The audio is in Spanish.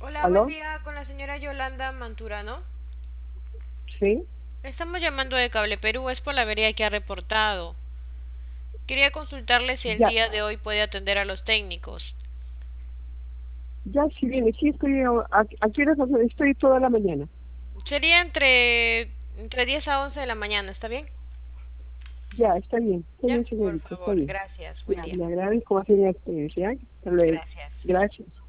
Hola, buen ¿Aló? día con la señora Yolanda Manturano. Sí, Estamos llamando de Cable Perú, es por la avería que ha reportado. Quería consultarle si el ya, día de hoy puede atender a los técnicos. ya sí viene, sí estoy, ¿a qué horas estoy toda la mañana? Sería entre 10 a 11 de la mañana, ¿está bien? Ya, está Ya, bien, por señorita, está favor, bien. gracias, buen Ya, día. le agradezco más bien a ustedes, ¿ya? Hasta luego. Gracias. Gracias.